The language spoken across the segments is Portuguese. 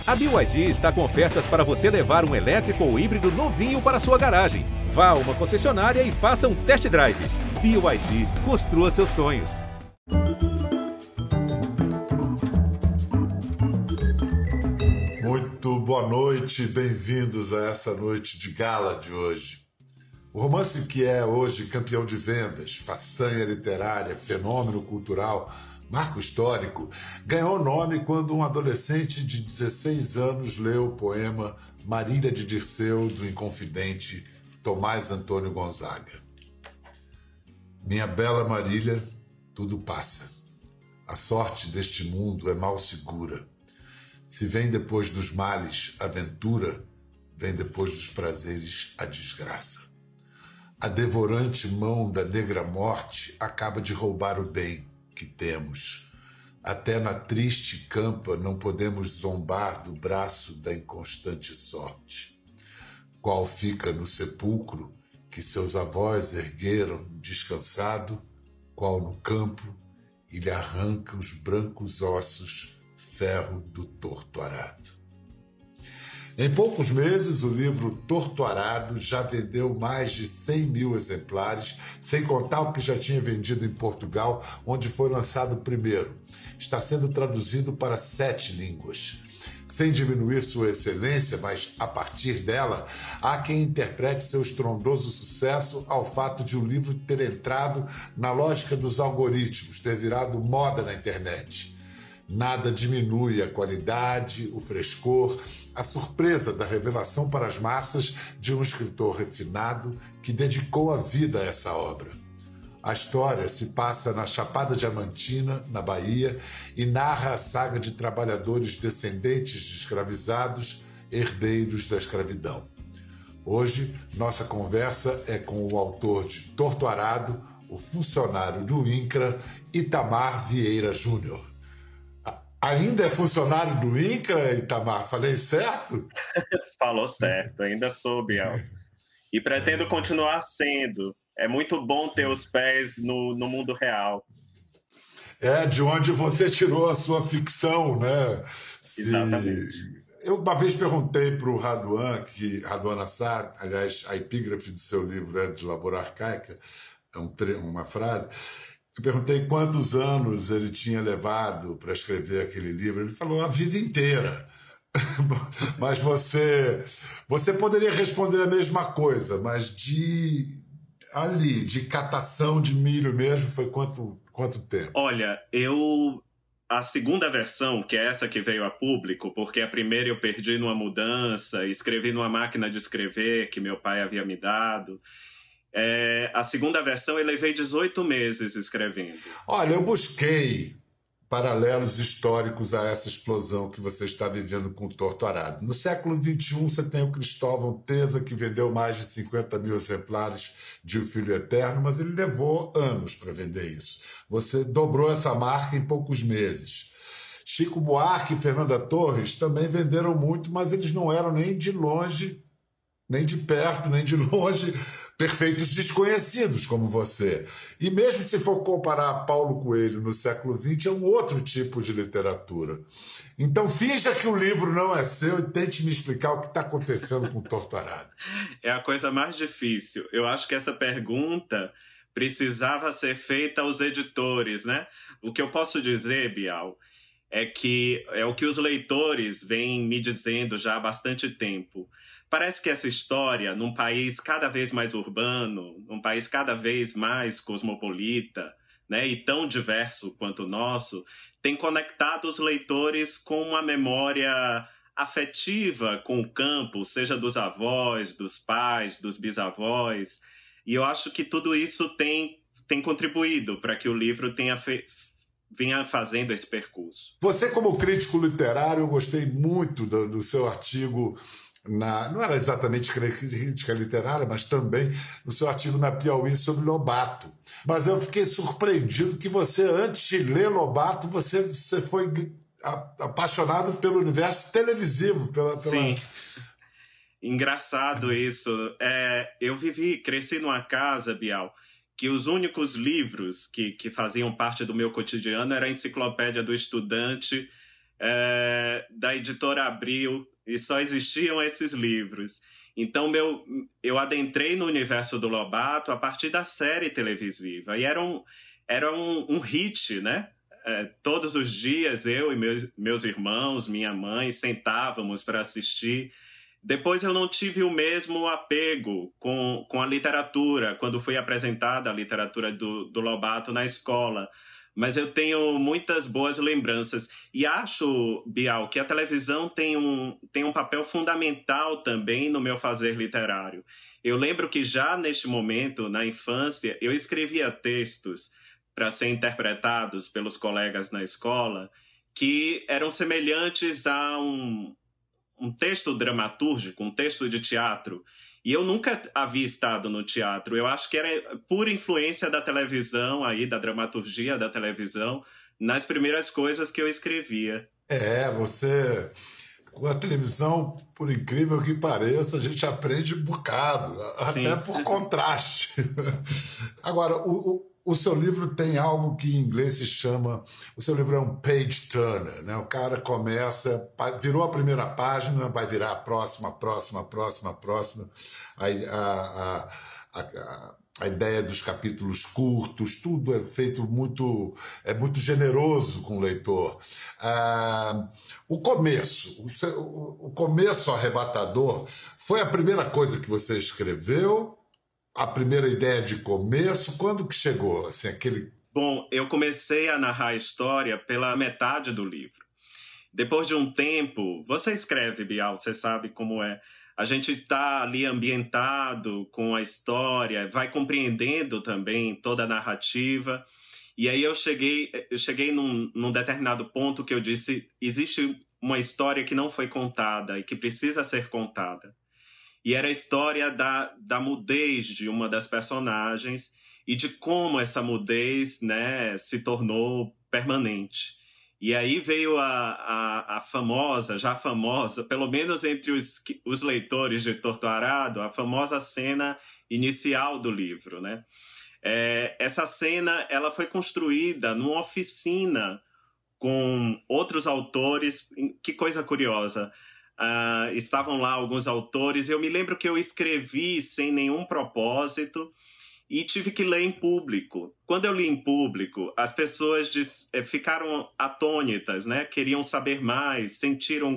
A BYD está com ofertas para você levar um elétrico ou híbrido novinho para sua garagem. Vá a uma concessionária e faça um test drive. BYD, construa seus sonhos. Muito boa noite, bem-vindos a essa noite de gala de hoje. O romance que é hoje campeão de vendas, façanha literária, fenômeno cultural, marco histórico, ganhou nome quando um adolescente de 16 anos leu o poema Marília de Dirceu, do inconfidente Tomás Antônio Gonzaga. Minha bela Marília, tudo passa. A sorte deste mundo é mal segura. Se vem depois dos males a ventura, vem depois dos prazeres a desgraça. A devorante mão da negra morte acaba de roubar o bem que temos. Até na triste campa não podemos zombar do braço da inconstante sorte. Qual fica no sepulcro que seus avós ergueram descansado, qual no campo e lhe arranca os brancos ossos, ferro do torto arado. Em poucos meses, o livro Torto Arado já vendeu mais de 100 mil exemplares, sem contar o que já tinha vendido em Portugal, onde foi lançado primeiro. Está sendo traduzido para 7 línguas. Sem diminuir sua excelência, mas a partir dela, há quem interprete seu estrondoso sucesso ao fato de o livro ter entrado na lógica dos algoritmos, ter virado moda na internet. Nada diminui a qualidade, o frescor, a surpresa da revelação para as massas de um escritor refinado que dedicou a vida a essa obra. A história se passa na Chapada Diamantina, na Bahia, e narra a saga de trabalhadores descendentes de escravizados, herdeiros da escravidão. Hoje, nossa conversa é com o autor de Torto Arado, o funcionário do INCRA, Itamar Vieira Júnior. Ainda é funcionário do INCRA, Itamar? Falei certo? Falou certo, ainda sou, Bial. E pretendo continuar sendo. É muito bom ter os pés no mundo real. É, de onde você tirou a sua ficção, né? Exatamente. Eu uma vez perguntei para o Raduan Assar, aliás, a epígrafe do seu livro é de Lavoura Arcaica, é uma frase. Eu perguntei quantos anos ele tinha levado para escrever aquele livro. Ele falou a vida inteira. Mas você poderia responder a mesma coisa, mas de catação de milho mesmo, foi quanto tempo? Olha, a segunda versão, que é essa que veio a público, porque a primeira eu perdi numa mudança, escrevi numa máquina de escrever que meu pai havia me dado. A segunda versão eu levei 18 meses escrevendo. Olha, eu busquei paralelos históricos a essa explosão que você está vivendo com o Torto Arado. No século XXI, você tem o Cristóvão Teza, que vendeu mais de 50 mil exemplares de O Filho Eterno, mas ele levou anos para vender isso. Você dobrou essa marca em poucos meses. Chico Buarque e Fernanda Torres também venderam muito, mas eles não eram nem de longe, nem de perto, nem de longe, perfeitos desconhecidos como você. E mesmo se for comparar Paulo Coelho no século XX, é um outro tipo de literatura. Então finja que o livro não é seu e tente me explicar o que está acontecendo com o Torto Arado. É a coisa mais difícil. Eu acho que essa pergunta precisava ser feita aos editores, né? O que eu posso dizer, Bial, é que é o que os leitores vêm me dizendo já há bastante tempo. Parece que essa história, num país cada vez mais urbano, num país cada vez mais cosmopolita, né, e tão diverso quanto o nosso, tem conectado os leitores com uma memória afetiva com o campo, seja dos avós, dos pais, dos bisavós. E eu acho que tudo isso tem contribuído para que o livro vinha fazendo esse percurso. Você, como crítico literário, eu gostei muito do seu artigo não era exatamente crítica literária, mas também no seu artigo na Piauí sobre Lobato. Mas eu fiquei surpreendido que você, antes de ler Lobato, você foi apaixonado pelo universo televisivo. Sim. Engraçado isso. Eu cresci numa casa, Bial, que os únicos livros que faziam parte do meu cotidiano era a Enciclopédia do Estudante da editora Abril, e só existiam esses livros. Então, eu adentrei no universo do Lobato a partir da série televisiva. E era um hit, né? Todos os dias, eu e meus irmãos, minha mãe, sentávamos para assistir. Depois eu não tive o mesmo apego com a literatura, quando foi apresentada a literatura do Lobato na escola. Mas eu tenho muitas boas lembranças. E acho, Bial, que a televisão tem um papel fundamental também no meu fazer literário. Eu lembro que já neste momento, na infância, eu escrevia textos para ser interpretados pelos colegas na escola que eram semelhantes a um texto dramatúrgico, um texto de teatro. E eu nunca havia estado no teatro. Eu acho que era pura influência da televisão, aí, da dramaturgia da televisão, nas primeiras coisas que eu escrevia. Você... Com a televisão, por incrível que pareça, a gente aprende um bocado, Sim. Até por contraste. Agora, o seu livro tem algo que em inglês se chama... O seu livro é um page turner, né? O cara começa... Virou a primeira página, vai virar a próxima. A ideia dos capítulos curtos, tudo é feito muito generoso com o leitor. O começo arrebatador foi a primeira coisa que você escreveu, a primeira ideia de começo, quando que chegou? Assim, Bom, eu comecei a narrar a história pela metade do livro. Depois de um tempo, você escreve, Bial, você sabe como é. A gente está ali ambientado com a história, vai compreendendo também toda a narrativa. E aí eu cheguei num determinado ponto que eu disse, existe uma história que não foi contada e que precisa ser contada. E era a história da mudez de uma das personagens e de como essa mudez, né, se tornou permanente. E aí veio a famosa, pelo menos entre os leitores de Torto Arado, a famosa cena inicial do livro, né? Essa cena ela foi construída numa oficina com outros autores. Que coisa curiosa. Estavam lá alguns autores. Eu me lembro que eu escrevi sem nenhum propósito e tive que ler em público. Quando eu li em público, as pessoas ficaram atônitas, né? Queriam saber mais, sentiram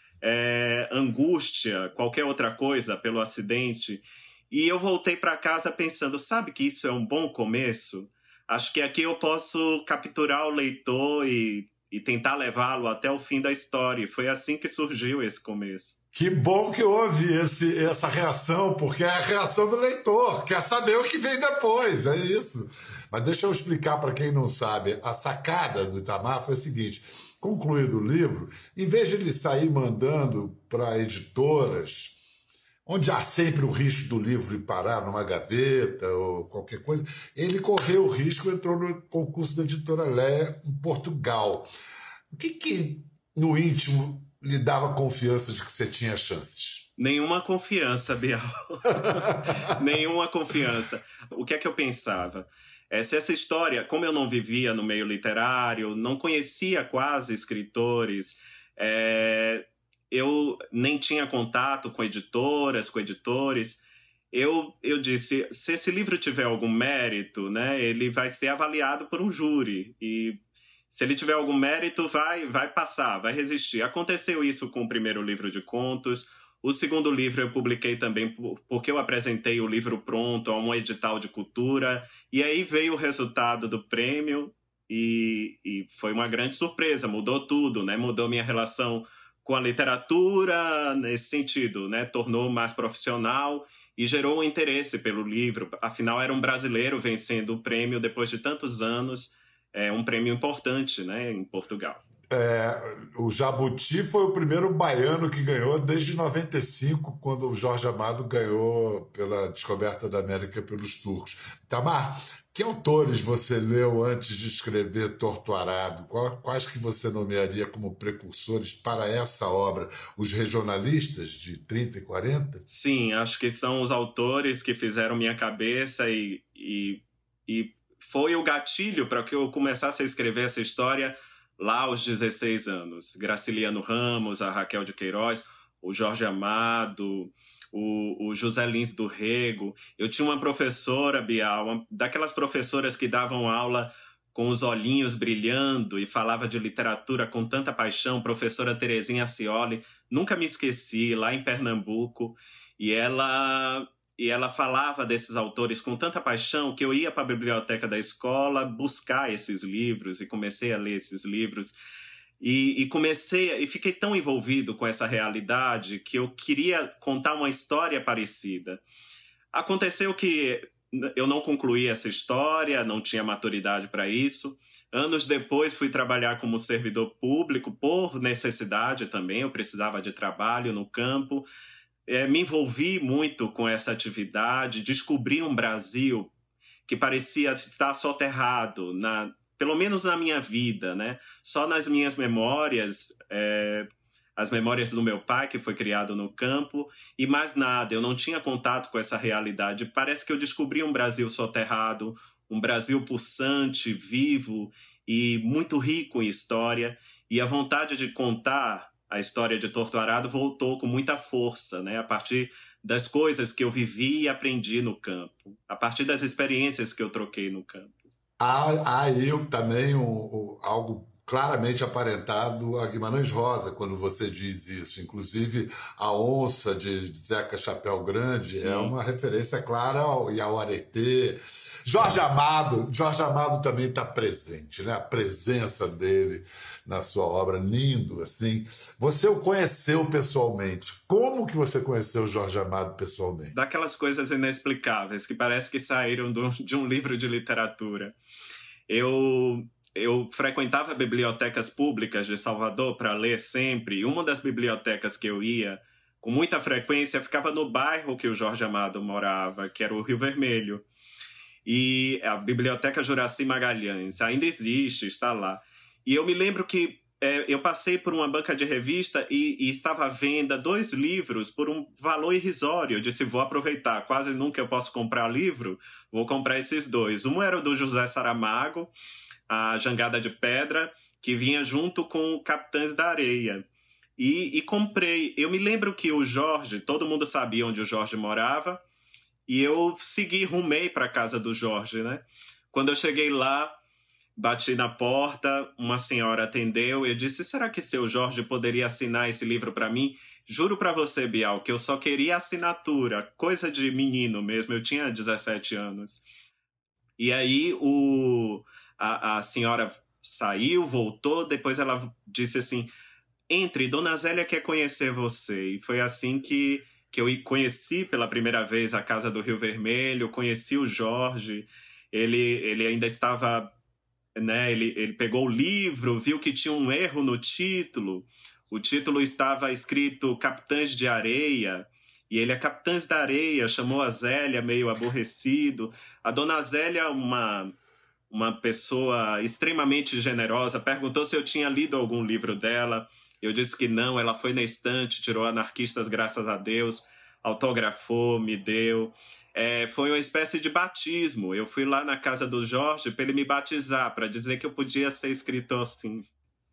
angústia, qualquer outra coisa pelo acidente. E eu voltei para casa pensando, sabe que isso é um bom começo? Acho que aqui eu posso capturar o leitor e tentar levá-lo até o fim da história. E foi assim que surgiu esse começo. Que bom que houve essa reação, porque é a reação do leitor, quer saber o que vem depois, é isso. Mas deixa eu explicar para quem não sabe, a sacada do Itamar foi a seguinte, concluído o livro, em vez de ele sair mandando para editoras, onde há sempre o risco do livro ir parar numa gaveta ou qualquer coisa, ele correu o risco e entrou no concurso da Editora Léa em Portugal. O que no íntimo lhe dava confiança de que você tinha chances? Nenhuma confiança, Bial. Nenhuma confiança. O que é que eu pensava? Se essa história, como eu não vivia no meio literário, não conhecia quase escritores, eu nem tinha contato com editoras, com editores. Eu disse, se esse livro tiver algum mérito, né, ele vai ser avaliado por um júri. E se ele tiver algum mérito, vai passar, vai resistir. Aconteceu isso com o primeiro livro de contos. O segundo livro eu publiquei também porque eu apresentei o livro pronto a um edital de cultura. E aí veio o resultado do prêmio e foi uma grande surpresa. Mudou tudo, né? Mudou minha relação com a literatura nesse sentido, né? Tornou mais profissional e gerou um interesse pelo livro. Afinal, era um brasileiro vencendo o prêmio depois de tantos anos. É um prêmio importante, né, em Portugal. O Jabuti foi o primeiro baiano que ganhou desde 95, quando o Jorge Amado ganhou pela descoberta da América pelos turcos. Itamar, que autores você leu antes de escrever Torto Arado? Quais que você nomearia como precursores para essa obra? Os regionalistas de 30 e 40? Sim, acho que são os autores que fizeram minha cabeça e foi o gatilho para que eu começasse a escrever essa história lá aos 16 anos. Graciliano Ramos, a Raquel de Queiroz, o Jorge Amado, o José Lins do Rego. Eu tinha uma professora, Bial, daquelas professoras que davam aula com os olhinhos brilhando e falava de literatura com tanta paixão, professora Terezinha Scioli. Nunca me esqueci, lá em Pernambuco. E ela falava desses autores com tanta paixão que eu ia para a biblioteca da escola buscar esses livros e comecei a ler esses livros. E fiquei tão envolvido com essa realidade que eu queria contar uma história parecida. Aconteceu que eu não concluí essa história, não tinha maturidade para isso. Anos depois fui trabalhar como servidor público por necessidade também, eu precisava de trabalho no campo. Me envolvi muito com essa atividade, descobri um Brasil que parecia estar soterrado, pelo menos na minha vida, né? Só nas minhas memórias, as memórias do meu pai, que foi criado no campo, e mais nada, eu não tinha contato com essa realidade. Parece que eu descobri um Brasil soterrado, um Brasil pulsante, vivo e muito rico em história, e a vontade de contar a história de Torto Arado voltou com muita força, né? A partir das coisas que eu vivi e aprendi no campo, a partir das experiências que eu troquei no campo. Há aí também algo claramente aparentado a Guimarães Rosa, quando você diz isso. Inclusive, a onça de Zeca Chapéu Grande Sim. É uma referência clara ao Aretê. Jorge Amado também está presente, né? A presença dele na sua obra, lindo, assim. Você o conheceu pessoalmente. Como que você conheceu o Jorge Amado pessoalmente? Daquelas coisas inexplicáveis, que parece que saíram de um livro de literatura. Eu frequentava bibliotecas públicas de Salvador para ler sempre, e uma das bibliotecas que eu ia com muita frequência ficava no bairro que o Jorge Amado morava, que era o Rio Vermelho. E a Biblioteca Juracy Magalhães ainda existe, está lá. E eu me lembro que eu passei por uma banca de revista e estava à venda 2 livros por um valor irrisório. Eu disse, vou aproveitar, quase nunca eu posso comprar livro, vou comprar esses 2. Um era o do José Saramago, A Jangada de Pedra, que vinha junto com Capitães da Areia. E comprei. Eu me lembro que o Jorge, todo mundo sabia onde o Jorge morava, e eu rumei para a casa do Jorge, né? Quando eu cheguei lá, bati na porta, uma senhora atendeu e eu disse, será que seu Jorge poderia assinar esse livro para mim? Juro para você, Bial, que eu só queria assinatura, coisa de menino mesmo, eu tinha 17 anos. E aí a senhora saiu, voltou, depois ela disse assim, entre, Dona Zélia quer conhecer você. E foi assim que eu conheci pela primeira vez a Casa do Rio Vermelho, conheci o Jorge, ele ainda estava, né, ele pegou o livro, viu que tinha um erro no título, o título estava escrito Capitães de Areia, e ele é Capitães da Areia, chamou a Zélia meio aborrecido. A Dona Zélia, uma pessoa extremamente generosa, perguntou se eu tinha lido algum livro dela. Eu disse que não, ela foi na estante, tirou Anarquistas, graças a Deus, autografou, me deu. Foi uma espécie de batismo. Eu fui lá na casa do Jorge para ele me batizar, para dizer que eu podia ser escritor sim.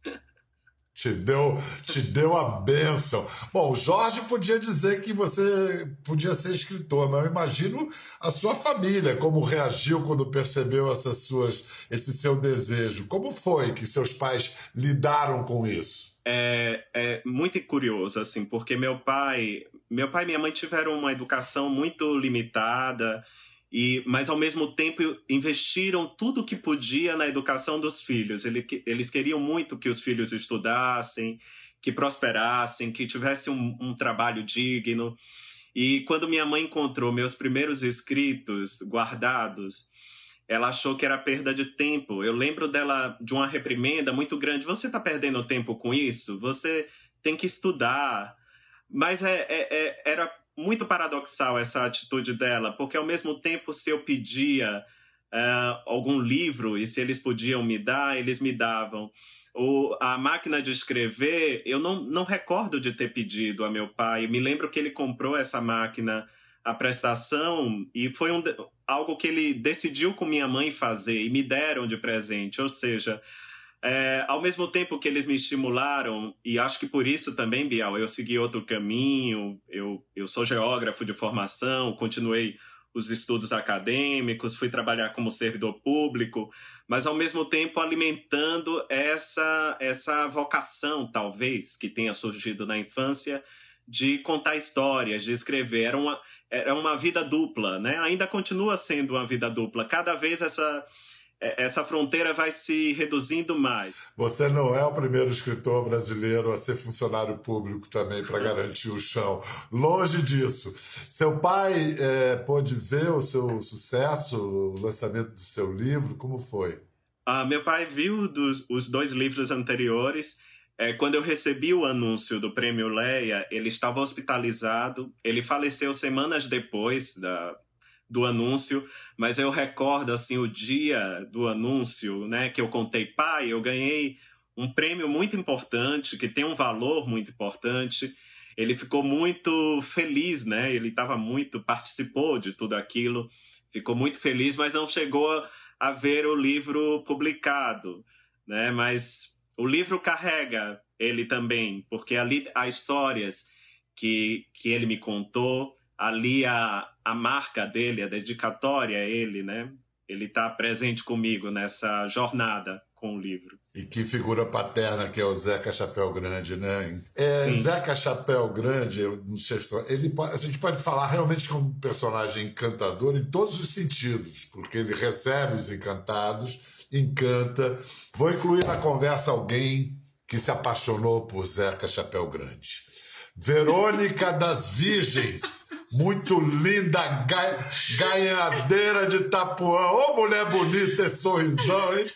Te deu a bênção. Bom, o Jorge podia dizer que você podia ser escritor, mas eu imagino a sua família, como reagiu quando percebeu esse seu desejo. Como foi que seus pais lidaram com isso? É muito curioso, assim, porque meu pai e minha mãe tiveram uma educação muito limitada, mas ao mesmo tempo investiram tudo que podia na educação dos filhos. Eles queriam muito que os filhos estudassem, que prosperassem, que tivessem um trabalho digno. E quando minha mãe encontrou meus primeiros escritos guardados, ela achou que era perda de tempo. Eu lembro dela de uma reprimenda muito grande. Você está perdendo tempo com isso? Você tem que estudar. Mas era muito paradoxal essa atitude dela, porque ao mesmo tempo, se eu pedia algum livro e se eles podiam me dar, eles me davam. A máquina de escrever, eu não recordo de ter pedido a meu pai. Me lembro que ele comprou essa máquina à prestação e foi algo que ele decidiu com minha mãe fazer e me deram de presente. Ou seja, Ao mesmo tempo que eles me estimularam, e acho que por isso também, Bial, eu segui outro caminho, eu sou geógrafo de formação, continuei os estudos acadêmicos, fui trabalhar como servidor público, mas ao mesmo tempo alimentando essa vocação, talvez, que tenha surgido na infância, de contar histórias, de escrever. Era uma vida dupla, né? Ainda continua sendo uma vida dupla. Cada vez essa fronteira vai se reduzindo mais. Você não é o primeiro escritor brasileiro a ser funcionário público também para garantir o chão. Longe disso. Seu pai pôde ver o seu sucesso, o lançamento do seu livro? Como foi? Meu pai viu os 2 livros anteriores. Quando eu recebi o anúncio do Prêmio Leia, ele estava hospitalizado. Ele faleceu semanas depois do anúncio, mas eu recordo assim o dia do anúncio, né, que eu contei: pai, eu ganhei um prêmio muito importante, que tem um valor muito importante. Ele ficou muito feliz, né? Ele participou de tudo aquilo, ficou muito feliz, mas não chegou a ver o livro publicado, né? Mas o livro carrega ele também, porque ali há histórias que ele me contou, ali a marca dele, a dedicatória a ele, né? Ele está presente comigo nessa jornada com o livro. E que figura paterna que é o Zeca Chapéu Grande, né? Sim. Zeca Chapéu Grande, a gente pode falar realmente que é um personagem encantador em todos os sentidos, porque ele recebe os encantados, encanta. Vou incluir na conversa alguém que se apaixonou por Zeca Chapéu Grande. Verônica das Virgens, muito linda, ganhadeira de Itapuã. Ô, mulher bonita, esse sorrisão, hein?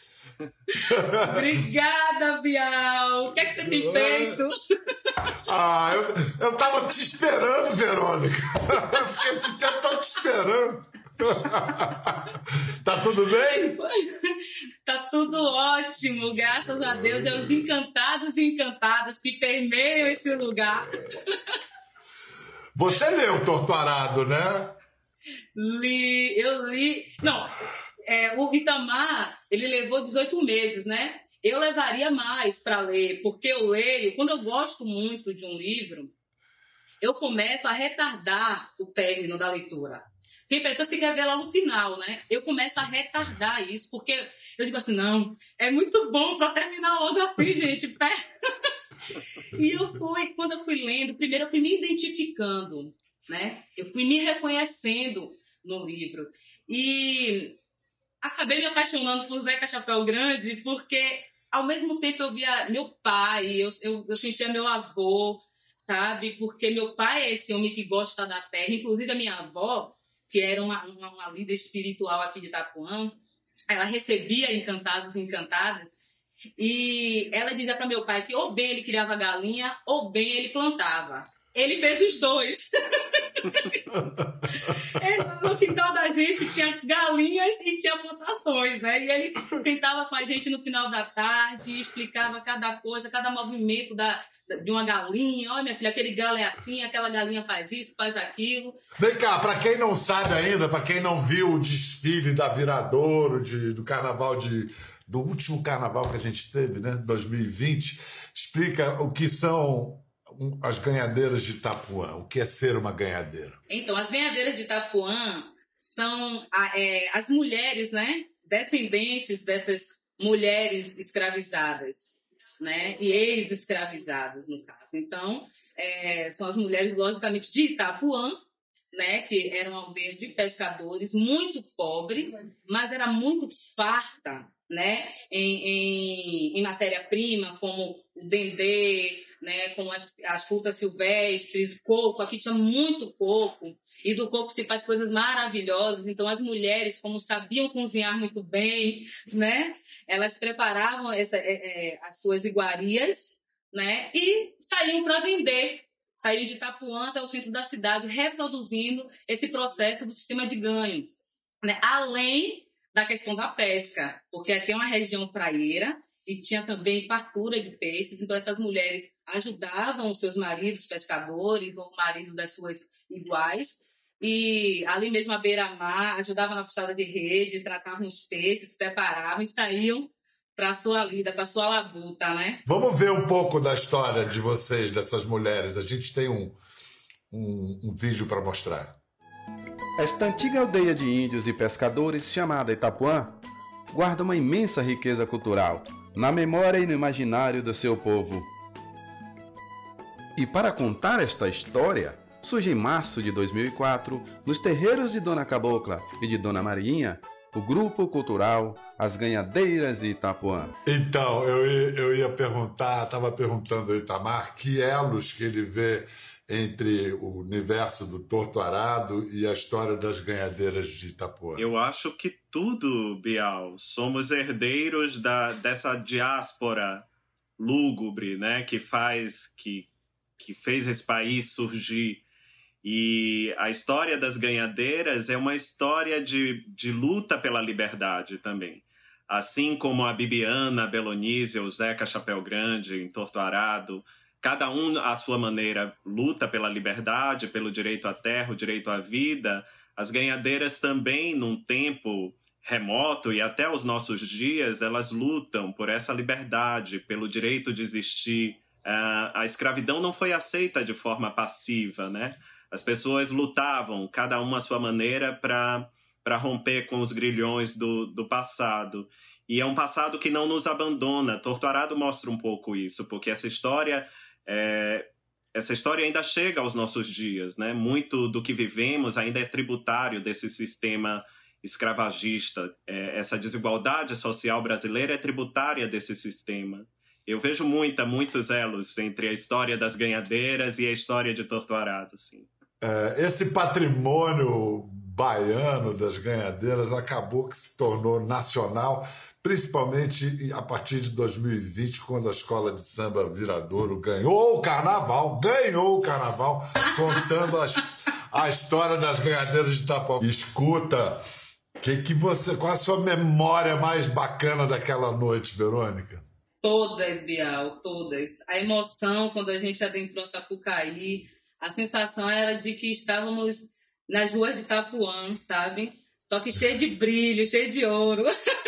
Obrigada, Bial. O que é que você tem feito? Eu tava te esperando, Verônica. Eu fiquei esse tempo todo te esperando. Tá tudo bem? Tá tudo ótimo, graças a Deus. É os encantados e encantadas que permeiam esse lugar. Você leu Torturado, né? Eu li. Não, o Itamar, ele levou 18 meses, né? Eu levaria mais para ler, porque eu leio, quando eu gosto muito de um livro, eu começo a retardar o término da leitura. Tem pessoas que querem ver lá no final, né? Eu começo a retardar isso, porque eu digo assim, não, é muito bom para terminar logo assim, gente. E quando eu fui lendo, primeiro eu fui me identificando, né? Eu fui me reconhecendo no livro. E acabei me apaixonando por Zeca Chapéu Grande, porque ao mesmo tempo eu via meu pai, eu sentia meu avô, sabe? Porque meu pai é esse homem que gosta da terra. Inclusive a minha avó, que era uma líder espiritual aqui de Itapuã, ela recebia encantados e encantadas, e ela dizia para meu pai que ou bem ele criava galinha, ou bem ele plantava. Ele fez os dois. No quintal da gente tinha galinhas e tinha plantações, né? E ele sentava com a gente no final da tarde e explicava cada coisa, cada movimento de uma galinha. Olha, minha filha, aquele galo é assim, aquela galinha faz isso, faz aquilo. Vem cá, para quem não sabe ainda, para quem não viu o desfile da Viradouro, do carnaval do último carnaval que a gente teve, né, 2020, explica o que são as ganhadeiras de Itapuã. O que é ser uma ganhadeira? Então, as ganhadeiras de Itapuã são as mulheres, né, descendentes dessas mulheres escravizadas, né, e ex-escravizadas, no caso. Então, são as mulheres, logicamente, de Itapuã, né, que era uma aldeia de pescadores, muito pobre, mas era muito farta, né, em matéria-prima, como o dendê, né, com as frutas silvestres, coco. Aqui tinha muito coco, e do coco se faz coisas maravilhosas. Então as mulheres, como sabiam cozinhar muito bem, né, elas preparavam as suas iguarias, né, e saíam para vender. Saíram de Itapuã até o centro da cidade, reproduzindo esse processo do sistema de ganho, né, além da questão da pesca, porque aqui é uma região praieira, e tinha também fartura de peixes. Então essas mulheres ajudavam os seus maridos pescadores ou o marido das suas iguais, e ali mesmo à beira-mar ajudavam na puxada de rede, tratavam os peixes, preparavam e saíam para a sua vida, para a sua labuta, né? Vamos ver um pouco da história de vocês, dessas mulheres. A gente tem um vídeo para mostrar. Esta antiga aldeia de índios e pescadores, chamada Itapuã, guarda uma imensa riqueza cultural, na memória e no imaginário do seu povo. E para contar esta história, surge em março de 2004, nos terreiros de Dona Cabocla e de Dona Marinha, o grupo cultural As Ganhadeiras de Itapuã. Então, eu ia perguntar, estava perguntando ao Itamar, que elos que ele vê entre o universo do Torto Arado e a história das Ganhadeiras de Itapuã. Eu acho que tudo, Bial. Somos herdeiros dessa diáspora lúgubre, né, que fez esse país surgir. E a história das ganhadeiras é uma história de luta pela liberdade também. Assim como a Bibiana, a Belonísia, o Zeca Chapéu Grande, em Torto Arado, cada um, à sua maneira, luta pela liberdade, pelo direito à terra, o direito à vida. As ganhadeiras também, num tempo remoto e até os nossos dias, elas lutam por essa liberdade, pelo direito de existir. A escravidão não foi aceita de forma passiva, né? As pessoas lutavam, cada uma à sua maneira, para romper com os grilhões do passado. E é um passado que não nos abandona. Torto Arado mostra um pouco isso, porque essa história ainda chega aos nossos dias, né? Muito do que vivemos ainda é tributário desse sistema escravagista. Essa desigualdade social brasileira é tributária desse sistema. Eu vejo muitos elos entre a história das ganhadeiras e a história de Torto Arado, assim. Esse patrimônio baiano das ganhadeiras acabou que se tornou nacional, principalmente a partir de 2020, quando a Escola de Samba Viradouro ganhou o carnaval, contando a história das ganhadeiras de Itapuã. Escuta, qual a sua memória mais bacana daquela noite, Verônica? Todas, Bial, todas. A emoção quando a gente adentrou Sapucaí, a sensação era de que estávamos nas ruas de Itapuã, sabe? Só que cheio de brilho, cheio de ouro.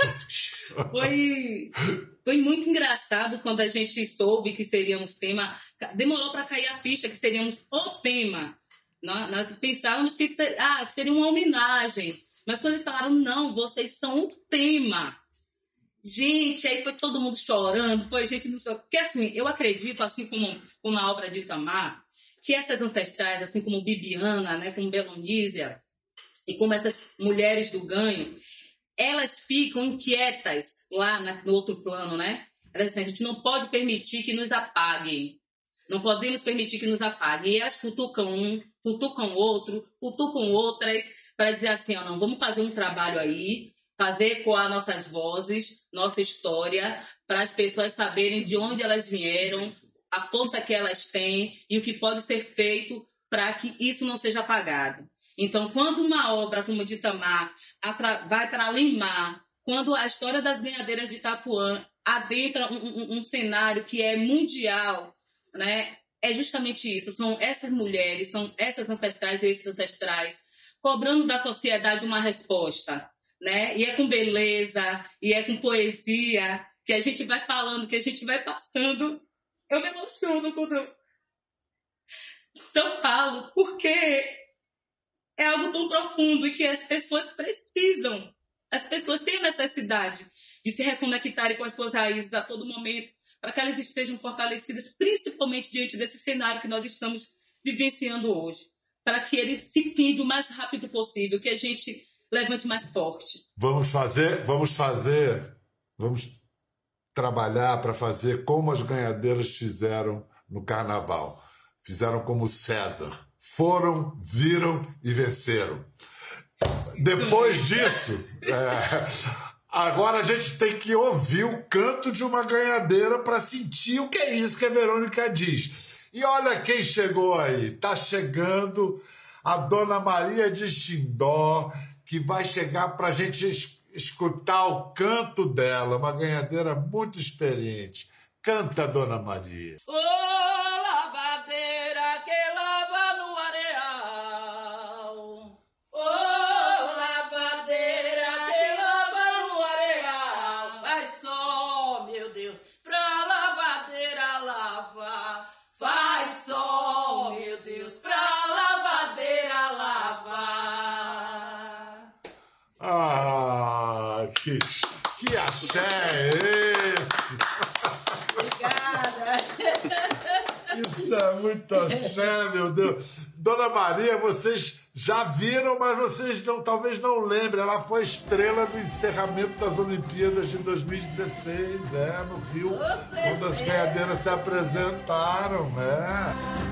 Foi muito engraçado quando a gente soube que seríamos tema. Demorou para cair a ficha que seríamos o tema. Nós pensávamos que seria uma homenagem. Mas quando eles falaram, não, vocês são o tema. Gente, aí foi todo mundo chorando, foi gente não sei o quê. Porque assim, eu acredito, assim como na obra de Itamar, que essas ancestrais, assim como Bibiana, né, como Belonísia, e como essas mulheres do ganho, elas ficam inquietas lá no outro plano, né? Elas dizem, a gente não pode permitir que nos apaguem. Não podemos permitir que nos apaguem. E elas cutucam um, cutucam outro, cutucam outras, para dizer assim, não, vamos fazer um trabalho aí, fazer ecoar nossas vozes, nossa história, para as pessoas saberem de onde elas vieram, a força que elas têm e o que pode ser feito para que isso não seja apagado. Então, quando uma obra como de Itamar vai para Limar, quando a história das ganhadeiras de Itapuã adentra um cenário que é mundial, né, é justamente isso. São essas mulheres, são essas ancestrais e esses ancestrais cobrando da sociedade uma resposta, né? E é com beleza, e é com poesia que a gente vai falando, que a gente vai passando. Eu me emociono quando eu falo, porque é algo tão profundo e que as pessoas precisam, as pessoas têm a necessidade de se reconectarem com as suas raízes a todo momento, para que elas estejam fortalecidas, principalmente diante desse cenário que nós estamos vivenciando hoje, para que ele se finde o mais rápido possível, que a gente levante mais forte. Vamos trabalhar para fazer como as ganhadeiras fizeram no Carnaval. Fizeram como César. Foram, viram e venceram. Depois disso, agora a gente tem que ouvir o canto de uma ganhadeira para sentir o que é isso que a Verônica diz. E olha quem chegou aí. Está chegando a Dona Maria de Xindó, que vai chegar para a gente escutar o canto dela, uma ganhadeira muito experiente. Canta, Dona Maria. Ô, lavadeira que lava no areal. Ô, lavadeira que lava no areal. Vai só Que axé é esse? Obrigada. Isso é muito axé, meu Deus. Dona Maria, vocês já viram, mas vocês talvez não lembrem. Ela foi estrela do encerramento das Olimpíadas de 2016, no Rio, quando as ganhadeiras se apresentaram, né?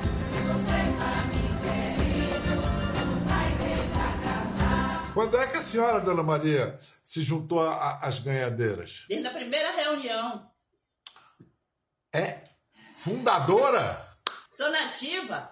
Quando é que a senhora, Dona Maria, se juntou às ganhadeiras? Desde a primeira reunião. É? Fundadora? Sou nativa.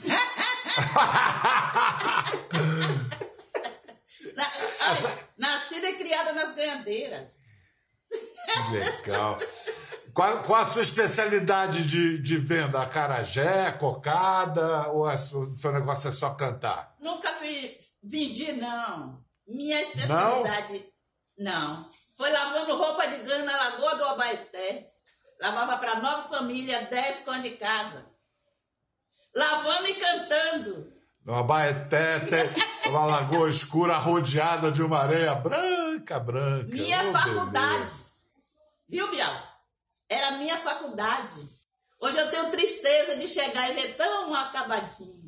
Nascida e criada nas ganhadeiras. Legal. Qual a sua especialidade de venda? Acarajé, cocada, ou seu negócio é só cantar? Nunca vendi, não. Minha especialidade, não. Foi lavando roupa de ganho na Lagoa do Abaeté. Lavava para 9 famílias, 10 cães de casa. Lavando e cantando. No Abaeté tem uma lagoa escura rodeada de uma areia branca. Minha faculdade. Beleza. Viu, Bial? Era minha faculdade. Hoje eu tenho tristeza de chegar e ver tão acabadinha.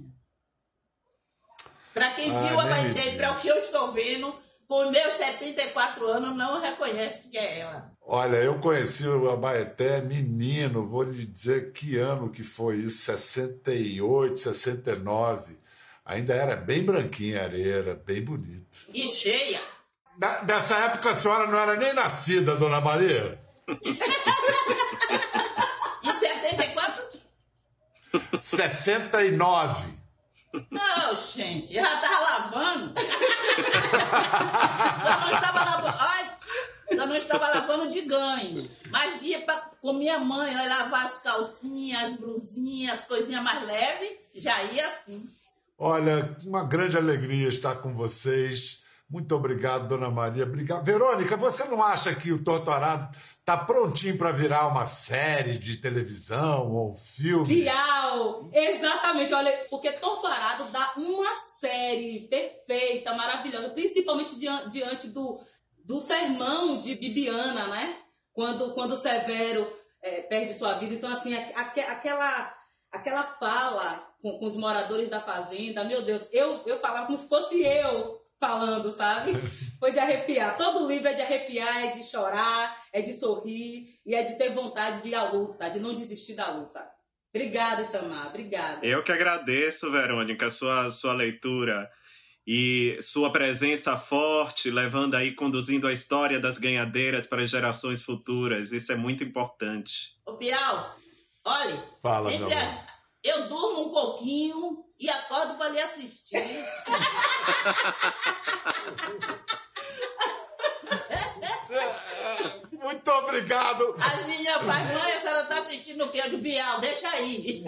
Para quem viu a Abaeté e para o que eu estou vendo, por meus 74 anos, não reconhece que é ela. Olha, eu conheci o Abaeté menino, vou lhe dizer que ano que foi isso, 68, 69. Ainda era bem branquinha a areia, era bem bonito. E cheia. Nessa época a senhora não era nem nascida, Dona Maria? Em 74? 69. Não, gente, eu já estava lavando. Só não estava lavando de ganho. Mas ia com minha mãe, lavar as calcinhas, as blusinhas, as coisinhas mais leves, já ia assim. Olha, uma grande alegria estar com vocês. Muito obrigado, Dona Maria. Obrigado. Verônica, você não acha que o Torturado está prontinho para virar uma série de televisão ou um filme? Bial, exatamente. Olha, porque Torturado dá uma série perfeita, maravilhosa, principalmente diante do sermão de Bibiana, né? Quando Severo perde sua vida. Então, assim, aquela fala com os moradores da fazenda, meu Deus, eu falava como se fosse eu falando, sabe? Foi de arrepiar. Todo livro é de arrepiar, é de chorar, é de sorrir e é de ter vontade de ir à luta, de não desistir da luta. Obrigada, Itamar. Obrigada. Eu que agradeço, Verônica, sua leitura e sua presença forte, levando aí, conduzindo a história das ganhadeiras para gerações futuras. Isso é muito importante. Ô, Bial, olha, fala, sempre eu durmo um pouquinho e acordo para lhe assistir. Muito obrigado. As minhas pais, mãe, a senhora está assistindo o quê? Eu digo, Bial, deixa aí.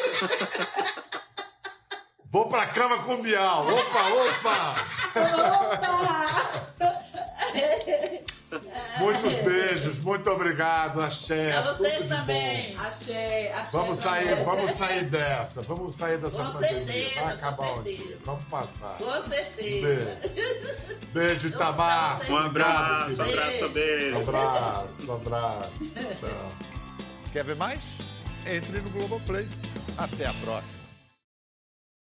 Vou pra cama com o Bial. Opa! Muitos beijos, muito obrigado, axé. A vocês também. Axé. Vamos sair dessa com pandemia. Certeza, vai acabar com o dia. certeza. Vamos passar. Com certeza. Beijo, Itamar. Um abraço, beijo. Abraço. Tchau. Quer ver mais? Entre no Globoplay. Até a próxima.